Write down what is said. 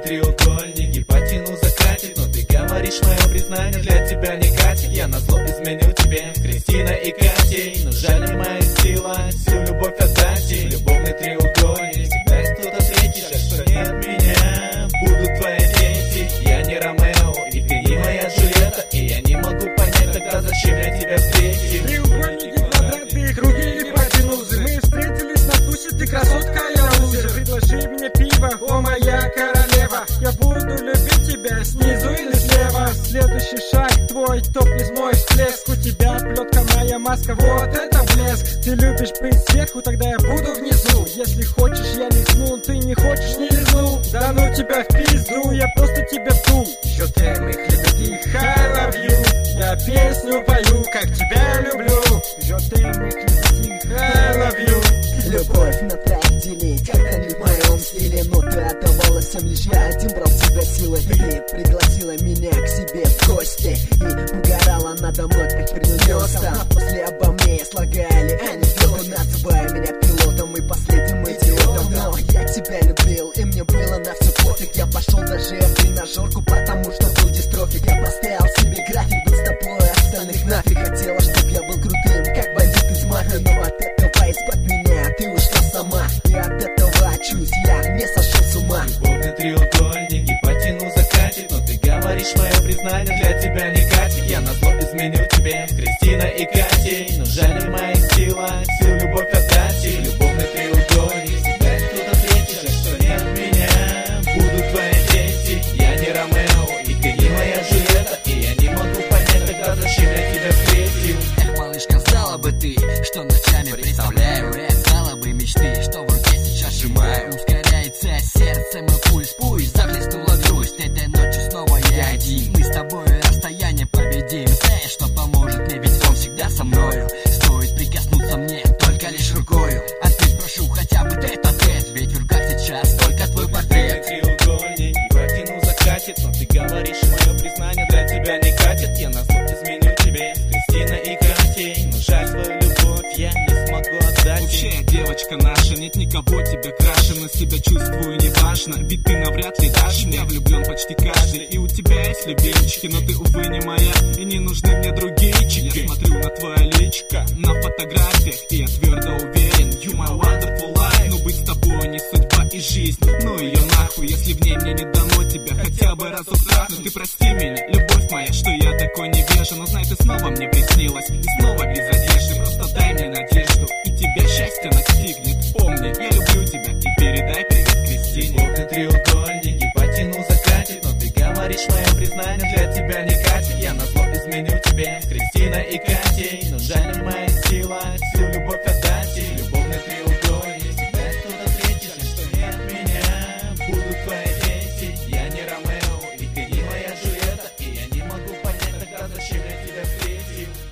треугольник и потяну закатит, но ты говоришь, мое признание для тебя не катит. Я назло изменю тебе Кристина и Катей, но жаль не моя сила всю любовь отдать. И любовный треугольник всегда есть кто-то третий. Жаль, что не от меня будут твои дети. Я не Ромео и ты не моя Джульетта, и я не могу понять тогда, зачем я тебя встретил. Треугольники, квадраты, круги и гипотенузы. Мы встретились на тусе, ты красотка, я лузер. Предложи мне пиво, о моя королева. Я буду любить тебя снизу или слева. Следующий шаг твой, топ-низ мой всплеск. У тебя плетка, моя маска, вот это блеск. Ты любишь быть сверху, тогда я буду внизу. Если хочешь, я лизну, ты не хочешь, не лизну. Да ну тебя в пизду, я просто тебя ту. Je t'aime, их I love you. Я песню пою, как тебя люблю. Je t'aime, их I love you. Любовь на троих делить, как-то не в моем стиле. Но ты отдавала всем, лишь я один брал в себя силы. Ты пригласила меня к себе в гости и угорала надо мной, как перенесся. А после обо мне слагали анекдоты, называя меня пилотом и последним идиотом. Но я тебя любил, и мне было на все пофиг. Я пошел даже в тренажерку, потому что был дистрофик. Я поставил себе график, был с тобой, остальных нафиг. Хотела, чтоб я был крутым, как бандит из мафии. Но от этого избавь меня, ты ушла сама. И от этого чувств я не сошел с ума. Любовный треугольник и потяну закатит, но ты говоришь, мое признание для тебя не катит. Я назло изменю тебе Кристина и Катей, но жаль не моя сила всю любовь отдать. И любовный треугольник всегда есть кто-то третий. Жаль, что не от меня будут твои дети. Я не Ромео и ты не моя Джульетта, и я не могу понять тогда, зачем я тебя встретил. Эх, малышка, знала бы ты, что ночами представляю. Эх, знала бы мечты, что в руке сейчас сжимаю. Ускоряется сердце, мой пульс, пусть захлестнула грусть. Этой ночью снова я один, мы с тобой расстояние победим. Знаешь, что поможет мне, ведь он всегда со мною. Стоит прикоснуться мне только лишь рукою. Ответь, прошу, хотя бы тет-а-тет, ведь в руках сейчас только твой портрет. Треугольник и потяну закатит, но ты говоришь, мое признание для тебя не катит. Я назло изменю тебе Кристина и Катей, но жаль, свою любовь я не смогу отдать. Вообще, девочка наша, нет никого тебя краше, но себя чувствую неважно, ведь ты навряд ли дашь мне. Я влюблен почти каждый, и у тебя есть любимчики, но ты, увы, не моя, и не нужны мне другие чики. Я смотрю на твое личико, на фотографиях, и я твердо уверен, you my wonderful life. Но быть с тобой не судьба и жизнь, ну ее нахуй, если в ней мне не дано тебя хотя бы разок трахнуть. Ты прости меня, любовь моя, что я такой невежа, но знай, ты снова мне приснилась, и снова без одежды. Просто дай мне надежду, и тебя счастье настигнет. Помни, я люблю тебя, и передай привет Кристине. Любовный треугольник и потяну закатит, но ты говоришь, мое признание для тебя не катит. Я назло изменю тебе Кристина и Катей, но жаль не моя сила